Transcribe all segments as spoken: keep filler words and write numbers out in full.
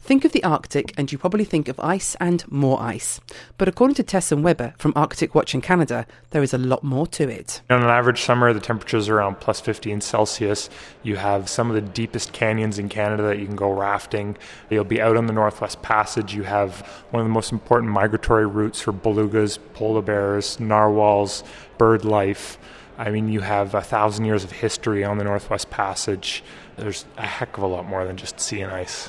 Think of the Arctic and you probably think of ice and more ice. But according to Tess and Weber from Arctic Watch in Canada, there is a lot more to it. On an average summer, the temperatures are around plus fifteen Celsius. You have some of the deepest canyons in Canada that you can go rafting. You'll be out on the Northwest Passage. You have one of the most important migratory routes for belugas, polar bears, narwhals, bird life. I mean, you have a thousand years of history on the Northwest Passage. There's a heck of a lot more than just sea and ice.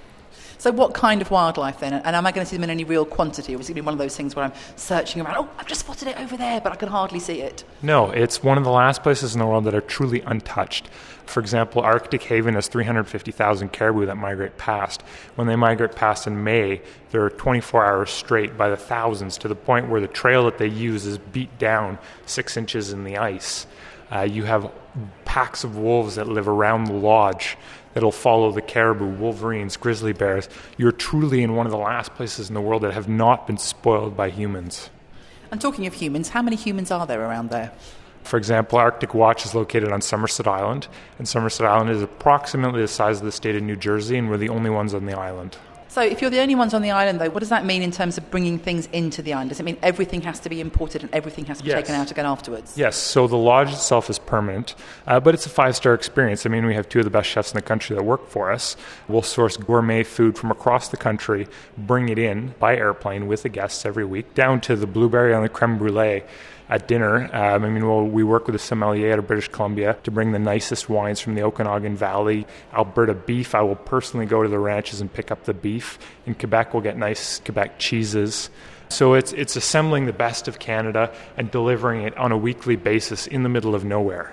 So what kind of wildlife then? And am I going to see them in any real quantity? Or is it going to be one of those things where I'm searching around, oh, I've just spotted it over there, but I can hardly see it? No, it's one of the last places in the world that are truly untouched. For example, Arctic Haven has three hundred fifty thousand caribou that migrate past. When they migrate past in May, they're twenty-four hours straight by the thousands, to the point where the trail that they use is beat down six inches in the ice. Uh, you have packs of wolves that live around the lodge that'll follow the caribou, wolverines, grizzly bears. You're truly in one of the last places in the world that have not been spoiled by humans. And talking of humans, how many humans are there around there? For example, Arctic Watch is located on Somerset Island, and Somerset Island is approximately the size of the state of New Jersey, and we're the only ones on the island. So if you're the only ones on the island, though, what does that mean in terms of bringing things into the island? Does it mean everything has to be imported and everything has to be Yes. taken out again afterwards? Yes, so the lodge itself is permanent, uh, but it's a five-star experience. I mean, we have two of the best chefs in the country that work for us. We'll source gourmet food from across the country, bring it in by airplane with the guests every week, down to the blueberry and the creme brulee at dinner. Um, I mean, we'll, we work with a sommelier out of British Columbia to bring the nicest wines from the Okanagan Valley. Alberta beef, I will personally go to the ranches and pick up the beef. In Quebec, we'll get nice Quebec cheeses. So it's it's assembling the best of Canada and delivering it on a weekly basis in the middle of nowhere.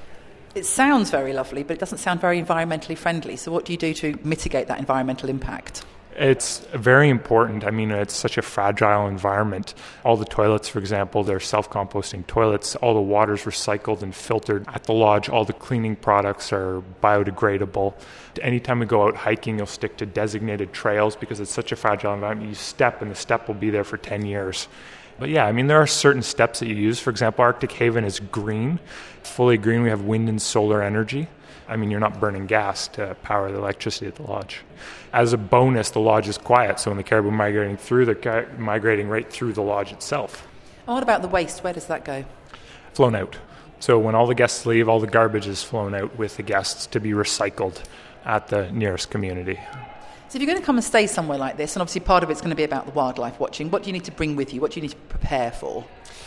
It sounds very lovely, but it doesn't sound very environmentally friendly. So what do you do to mitigate that environmental impact? It's very important. I mean, it's such a fragile environment. All the toilets, for example, they're self-composting toilets. All the water's recycled and filtered at the lodge. All the cleaning products are biodegradable. Anytime we go out hiking, you'll stick to designated trails because it's such a fragile environment. You step, and the step will be there for ten years. But yeah, I mean, there are certain steps that you use. For example, Arctic Haven is green, fully green. We have wind and solar energy. I mean, you're not burning gas to power the electricity at the lodge. As a bonus, the lodge is quiet, so when the caribou are migrating through, they're migrating right through the lodge itself. And what about the waste? Where does that go? Flown out. So when all the guests leave, all the garbage is flown out with the guests to be recycled at the nearest community. So if you're going to come and stay somewhere like this, and obviously part of it's going to be about the wildlife watching, what do you need to bring with you? What do you need to prepare for?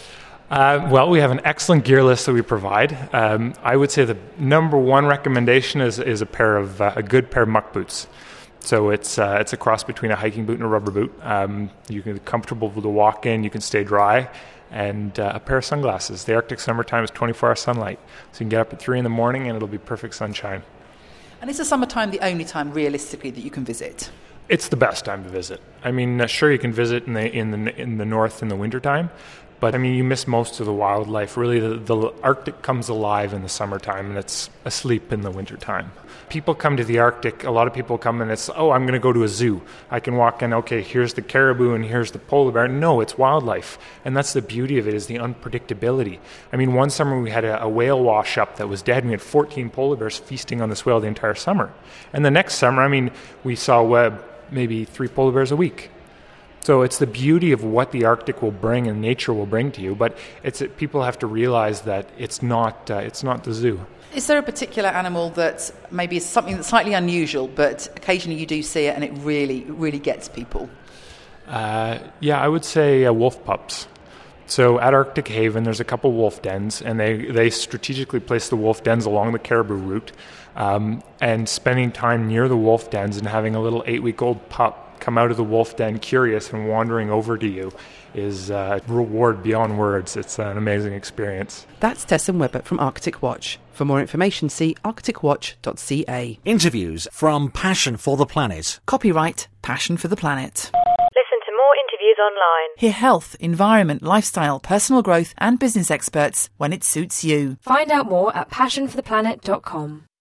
Uh, well, we have an excellent gear list that we provide. Um, I would say the number one recommendation is, is a pair of uh, a good pair of muck boots. So it's uh, it's a cross between a hiking boot and a rubber boot. Um, you can be comfortable to walk in, you can stay dry, and uh, a pair of sunglasses. The Arctic summertime is twenty-four hour sunlight, so you can get up at three in the morning and it'll be perfect sunshine. And is the summertime the only time realistically that you can visit? It's the best time to visit. I mean, uh, sure, you can visit in the in the in the north in the wintertime, but I mean, you miss most of the wildlife. Really, the, the Arctic comes alive in the summertime, and it's asleep in the wintertime. People come to the Arctic, a lot of people come and it's, oh, I'm going to go to a zoo. I can walk in, okay, here's the caribou and here's the polar bear. No, it's wildlife. And that's the beauty of it, is the unpredictability. I mean, one summer we had a, a whale wash up that was dead, and we had fourteen polar bears feasting on this whale the entire summer. And the next summer, I mean, we saw uh, maybe three polar bears a week. So it's the beauty of what the Arctic will bring and nature will bring to you, but it's people have to realize that it's not uh, it's not the zoo. Is there a particular animal that maybe is something that's slightly unusual, but occasionally you do see it and it really, really gets people? Uh, yeah, I would say uh, wolf pups. So at Arctic Haven, there's a couple wolf dens, and they, they strategically place the wolf dens along the caribou route, um, and spending time near the wolf dens and having a little eight-week-old pup come out of the wolf den curious and wandering over to you is a reward beyond words. It's an amazing experience. That's Tess and Weber from Arctic Watch. For more information, see arctic watch dot c a. Interviews from Passion for the Planet. Copyright Passion for the Planet. Listen to more interviews online. Hear health, environment, lifestyle, personal growth and business experts when it suits you. Find out more at passion for the planet dot com.